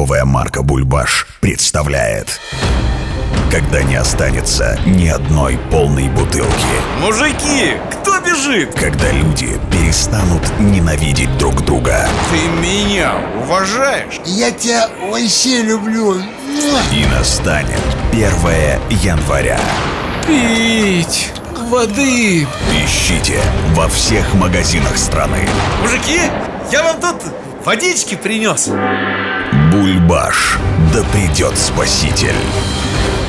Торговая марка «Бульбаш» представляет: когда не останется ни одной полной бутылки. Мужики, кто бежит? Когда люди перестанут ненавидеть друг друга. Ты меня уважаешь? Я тебя вообще люблю. И настанет 1 января. Пить воды. Ищите во всех магазинах страны. Мужики, я вам тут водички принес. «Бульбаш». Да придет спаситель.